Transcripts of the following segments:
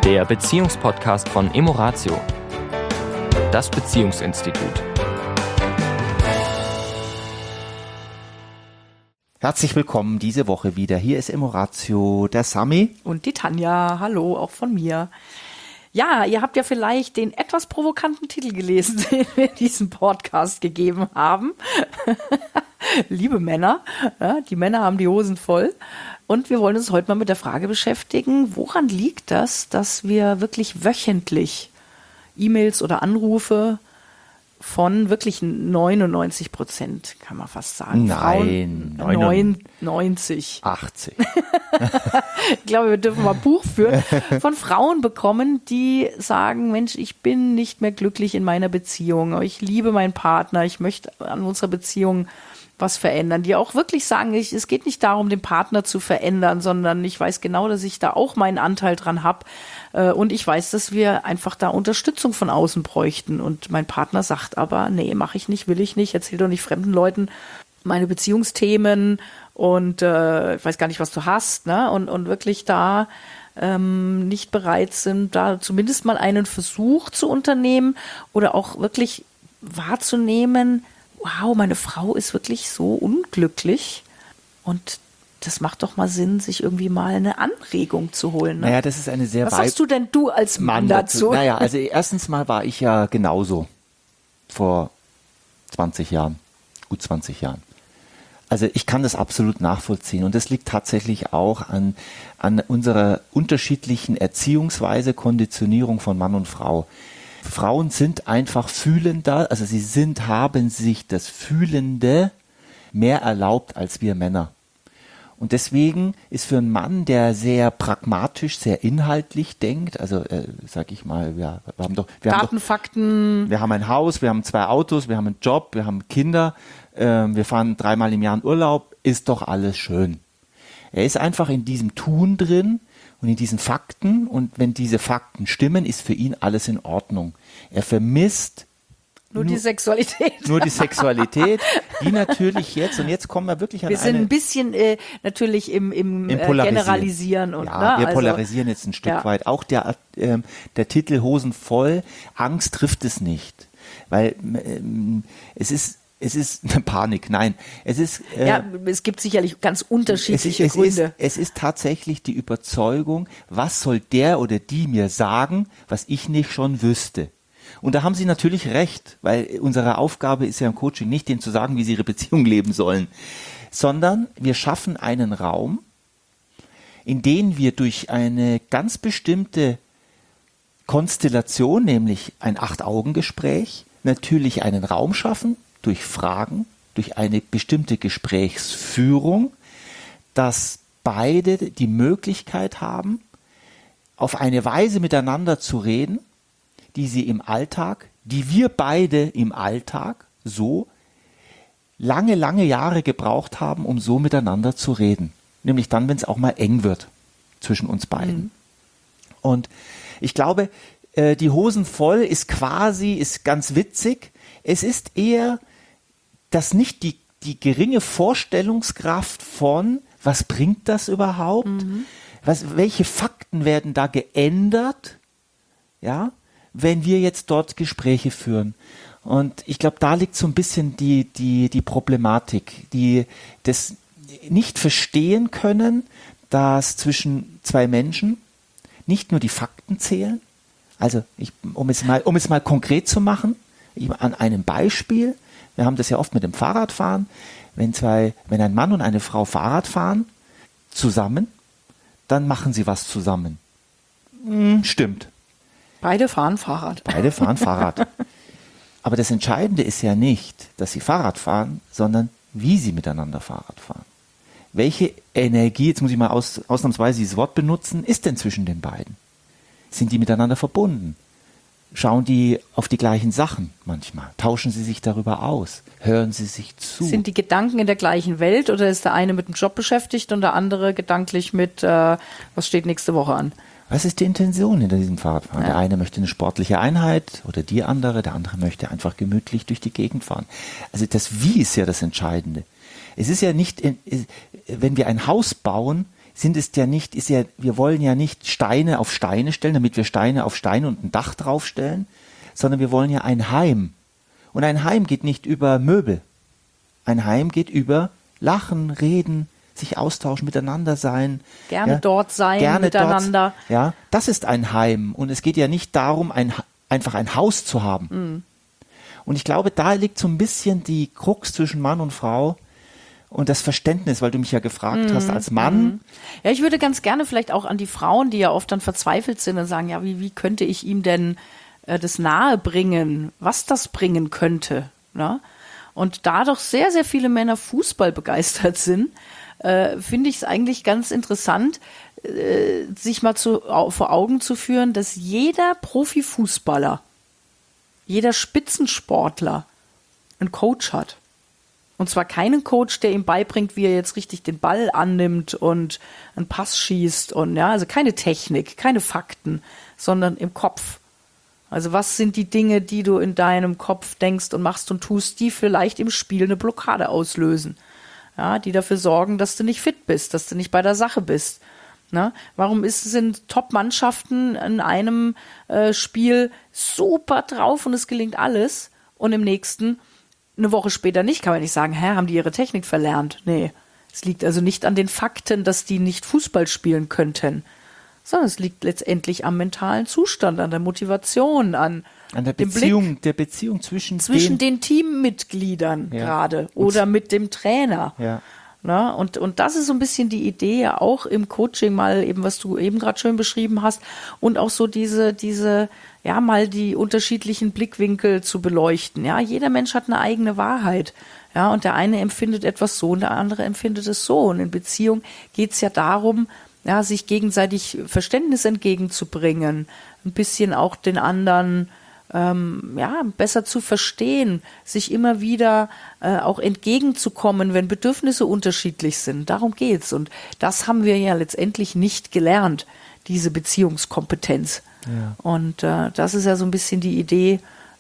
Der Beziehungspodcast von Emoratio, das Beziehungsinstitut. Herzlich willkommen diese Woche wieder. Hier ist Emoratio, der Sami. Und die Tanja. Hallo, auch von mir. Ja, ihr habt ja vielleicht den etwas provokanten Titel gelesen, den wir diesem Podcast gegeben haben. Liebe Männer, ja, die Männer haben die Hosen voll. Und wir wollen uns heute mal mit der Frage beschäftigen, woran liegt das, dass wir wirklich wöchentlich E-Mails oder Anrufe von wirklich 99%, kann man fast sagen. Nein, Frauen, 90. 80. Ich glaube, wir dürfen mal ein Buch führen, von Frauen bekommen, die sagen, Mensch, ich bin nicht mehr glücklich in meiner Beziehung, ich liebe meinen Partner, ich möchte an unserer Beziehung was verändern, die auch wirklich sagen, es geht nicht darum, den Partner zu verändern, sondern ich weiß genau, dass ich da auch meinen Anteil dran habe und ich weiß, dass wir einfach da Unterstützung von außen bräuchten und mein Partner sagt aber, nee, mache ich nicht, will ich nicht, erzähl doch nicht fremden Leuten meine Beziehungsthemen und ich weiß gar nicht, was du hast, ne? Und wirklich da nicht bereit sind, da zumindest mal einen Versuch zu unternehmen oder auch wirklich wahrzunehmen, wow, meine Frau ist wirklich so unglücklich und das macht doch mal Sinn, sich irgendwie mal eine Anregung zu holen. Ne? Naja, das ist eine sehr Was sagst du denn du als Mann dazu? Naja, also erstens mal war ich ja genauso vor 20 Jahren, gut 20 Jahren. Also ich kann das absolut nachvollziehen und das liegt tatsächlich auch an unserer unterschiedlichen Erziehungsweise, Konditionierung von Mann und Frau. Frauen sind einfach fühlender, also haben sich das Fühlende mehr erlaubt als wir Männer. Und deswegen ist für einen Mann, der sehr pragmatisch, sehr inhaltlich denkt, also sag ich mal, wir haben Fakten. Wir haben ein Haus, wir haben 2 Autos, wir haben einen Job, wir haben Kinder, wir fahren 3-mal im Jahr in Urlaub, ist doch alles schön. Er ist einfach in diesem Tun drin und in diesen Fakten und wenn diese Fakten stimmen, ist für ihn alles in Ordnung. Er vermisst nur die Sexualität. Nur die Sexualität, die natürlich jetzt kommen wir wirklich an wir sind ein bisschen natürlich im Generalisieren. Und, ja, ne? wir polarisieren jetzt ein Stück weit. Auch der Titel Hosen voll, Angst trifft es nicht. Weil es ist eine Panik, nein. Es gibt sicherlich ganz unterschiedliche Gründe. Es ist tatsächlich die Überzeugung, was soll der oder die mir sagen, was ich nicht schon wüsste. Und da haben Sie natürlich recht, weil unsere Aufgabe ist ja im Coaching nicht, denen zu sagen, wie sie ihre Beziehung leben sollen, sondern wir schaffen einen Raum, in dem wir durch eine ganz bestimmte Konstellation, nämlich ein 8-Augen-Gespräch, natürlich einen Raum schaffen, durch Fragen, durch eine bestimmte Gesprächsführung, dass beide die Möglichkeit haben, auf eine Weise miteinander zu reden, die wir beide im Alltag so lange Jahre gebraucht haben, um so miteinander zu reden. Nämlich dann, wenn es auch mal eng wird zwischen uns beiden. Mhm. Und ich glaube, die Hosen voll ist ganz witzig. Es ist eher nicht die geringe Vorstellungskraft von, was bringt das überhaupt? Mhm. Welche Fakten werden da geändert? Ja, wenn wir jetzt dort Gespräche führen. Und ich glaube, da liegt so ein bisschen die Problematik, das nicht verstehen können, dass zwischen 2 Menschen nicht nur die Fakten zählen. Also, um es mal konkret zu machen, an einem Beispiel, wir haben das ja oft mit dem Fahrradfahren, wenn ein Mann und eine Frau Fahrrad fahren, zusammen, dann machen sie was zusammen. Stimmt. Beide fahren Fahrrad. Aber das Entscheidende ist ja nicht, dass sie Fahrrad fahren, sondern wie sie miteinander Fahrrad fahren. Welche Energie, jetzt muss ich mal ausnahmsweise dieses Wort benutzen, ist denn zwischen den beiden? Sind die miteinander verbunden? Schauen die auf die gleichen Sachen manchmal? Tauschen sie sich darüber aus? Hören sie sich zu? Sind die Gedanken in der gleichen Welt oder ist der eine mit dem Job beschäftigt und der andere gedanklich mit, was steht nächste Woche an? Was ist die Intention hinter diesem Fahrradfahren? Ja. Der eine möchte eine sportliche Einheit oder der andere möchte einfach gemütlich durch die Gegend fahren. Also das Wie ist ja das Entscheidende. Es ist ja nicht, wenn wir ein Haus bauen, wir wollen ja nicht Steine auf Steine stellen, damit wir Steine auf Steine und ein Dach draufstellen, sondern wir wollen ja ein Heim. Und ein Heim geht nicht über Möbel. Ein Heim geht über Lachen, Reden, sich austauschen, miteinander sein. Gerne dort sein, gerne miteinander. Dort, ja, das ist ein Heim. Und es geht ja nicht darum, einfach ein Haus zu haben. Mhm. Und ich glaube, da liegt so ein bisschen die Krux zwischen Mann und Frau und das Verständnis, weil du mich ja gefragt hast als Mann. Ja, ich würde ganz gerne vielleicht auch an die Frauen, die ja oft dann verzweifelt sind und sagen, ja, wie könnte ich ihm denn das nahe bringen, was das bringen könnte. Ne? Und da doch sehr, sehr viele Männer Fußball begeistert sind, finde ich es eigentlich ganz interessant, sich mal vor Augen zu führen, dass jeder Profifußballer, jeder Spitzensportler einen Coach hat. Und zwar keinen Coach, der ihm beibringt, wie er jetzt richtig den Ball annimmt und einen Pass schießt und ja, also keine Technik, keine Fakten, sondern im Kopf. Also was sind die Dinge, die du in deinem Kopf denkst und machst und tust, die vielleicht im Spiel eine Blockade auslösen? Ja, die dafür sorgen, dass du nicht fit bist, dass du nicht bei der Sache bist. Ne? Warum sind Top-Mannschaften in einem Spiel super drauf und es gelingt alles und im nächsten eine Woche später nicht? Kann man nicht sagen, haben die ihre Technik verlernt? Nee, es liegt also nicht an den Fakten, dass die nicht Fußball spielen könnten, sondern es liegt letztendlich am mentalen Zustand, an der Motivation, an der dem Beziehung, Blick der Beziehung zwischen den Teammitgliedern gerade oder mit dem Trainer. Ja. Na, und das ist so ein bisschen die Idee ja auch im Coaching mal eben, was du eben gerade schön beschrieben hast und auch so diese mal die unterschiedlichen Blickwinkel zu beleuchten. Ja, jeder Mensch hat eine eigene Wahrheit. Ja, und der eine empfindet etwas so und der andere empfindet es so. Und in Beziehung geht es ja darum, ja, sich gegenseitig Verständnis entgegenzubringen, ein bisschen auch den anderen besser zu verstehen, sich immer wieder auch entgegenzukommen, wenn Bedürfnisse unterschiedlich sind. Darum geht's. Und das haben wir ja letztendlich nicht gelernt, diese Beziehungskompetenz. Ja. Und das ist ja so ein bisschen die Idee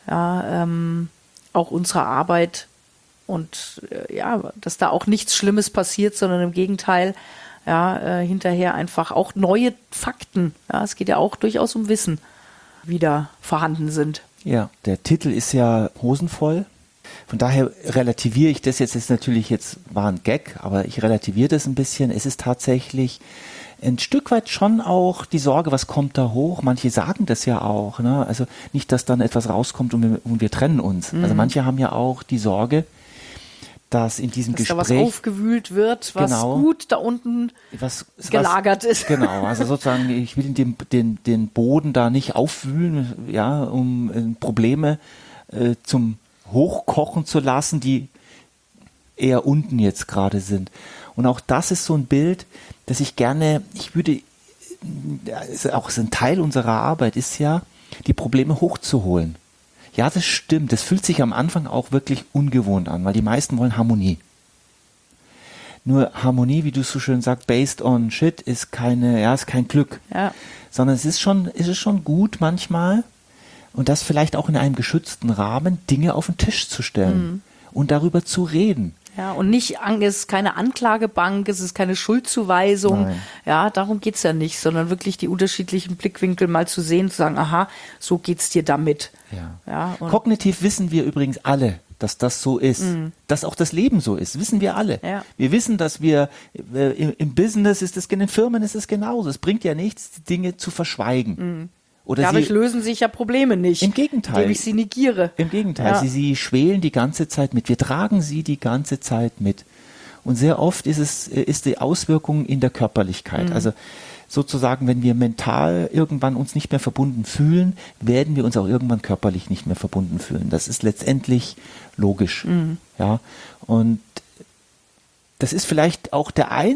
auch unserer Arbeit und dass da auch nichts Schlimmes passiert, sondern im Gegenteil, hinterher einfach auch neue Fakten. Ja, es geht ja auch durchaus um Wissen, wieder vorhanden sind. Ja, der Titel ist ja hosenvoll. Von daher relativiere ich das jetzt. War ein Gag, aber ich relativiere das ein bisschen. Es ist tatsächlich ein Stück weit schon auch die Sorge, was kommt da hoch? Manche sagen das ja auch. Ne? Also nicht, dass dann etwas rauskommt und wir trennen uns. Also manche haben ja auch die Sorge, dass in diesem Gespräch da was aufgewühlt wird, was gut da unten gelagert ist. Genau, also sozusagen, ich will den Boden da nicht aufwühlen, ja, um Probleme zum Hochkochen zu lassen, die eher unten jetzt gerade sind. Und auch das ist so ein Bild, das auch ein Teil unserer Arbeit ist ja, die Probleme hochzuholen. Ja, das stimmt. Das fühlt sich am Anfang auch wirklich ungewohnt an, weil die meisten wollen Harmonie. Nur Harmonie, wie du so schön sagst, based on shit, ist kein Glück. Ja. Sondern es ist schon gut manchmal, und das vielleicht auch in einem geschützten Rahmen, Dinge auf den Tisch zu stellen und darüber zu reden. Ja, und nicht, es ist keine Anklagebank, es ist keine Schuldzuweisung. Nein. Ja, darum geht's ja nicht, sondern wirklich die unterschiedlichen Blickwinkel mal zu sehen, zu sagen, aha, so geht's dir damit. Ja, kognitiv wissen wir übrigens alle, dass das so ist. Dass auch das Leben so ist, wissen wir alle. Ja. Wir wissen, dass wir im Business in den Firmen ist es genauso. Es bringt ja nichts, die Dinge zu verschweigen. Oder dadurch lösen sich ja Probleme nicht. Im Gegenteil. Indem ich sie negiere. Im Gegenteil. Sie schwelen die ganze Zeit mit. Wir tragen sie die ganze Zeit mit. Und sehr oft ist die Auswirkung in der Körperlichkeit. Also sozusagen, wenn wir mental irgendwann uns nicht mehr verbunden fühlen, werden wir uns auch irgendwann körperlich nicht mehr verbunden fühlen. Das ist letztendlich logisch. Ja. Und das ist vielleicht auch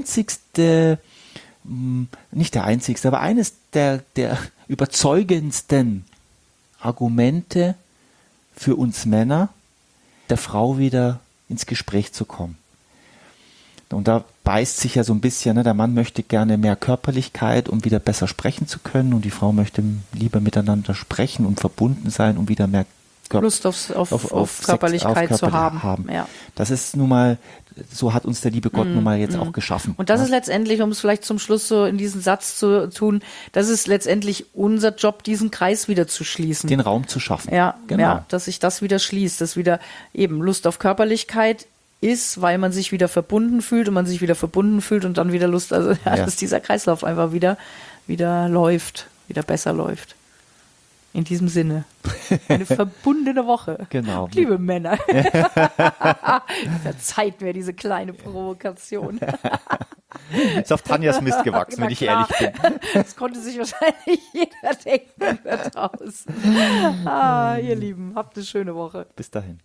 nicht der einzigste, aber eines der überzeugendsten Argumente für uns Männer, der Frau wieder ins Gespräch zu kommen. Und da beißt sich ja so ein bisschen, ne? Der Mann möchte gerne mehr Körperlichkeit, um wieder besser sprechen zu können, und die Frau möchte lieber miteinander sprechen und verbunden sein, um wieder mehr Lust auf Körperlichkeit zu haben. Ja. Das ist nun mal so hat uns der liebe Gott nun mal jetzt auch geschaffen. Und das ist letztendlich, um es vielleicht zum Schluss so in diesen Satz zu tun, das ist letztendlich unser Job, diesen Kreis wieder zu schließen. Den Raum zu schaffen. Ja, genau. ja, dass sich das wieder schließt, dass wieder eben Lust auf Körperlichkeit ist, weil man sich wieder verbunden fühlt und man sich wieder verbunden fühlt und dann wieder Lust, also dass dieser Kreislauf einfach wieder läuft, wieder besser läuft. In diesem Sinne. Eine verbundene Woche. Genau. Liebe Männer. Verzeiht mir diese kleine Provokation. Ist auf Tanjas Mist gewachsen, wenn ich ehrlich bin. Das konnte sich wahrscheinlich jeder denken da draußen. Ihr Lieben, habt eine schöne Woche. Bis dahin.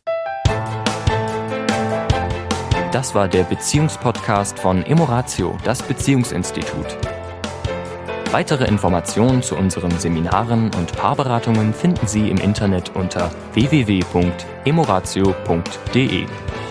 Das war der Beziehungspodcast von Emoratio, das Beziehungsinstitut. Weitere Informationen zu unseren Seminaren und Paarberatungen finden Sie im Internet unter www.emoratio.de.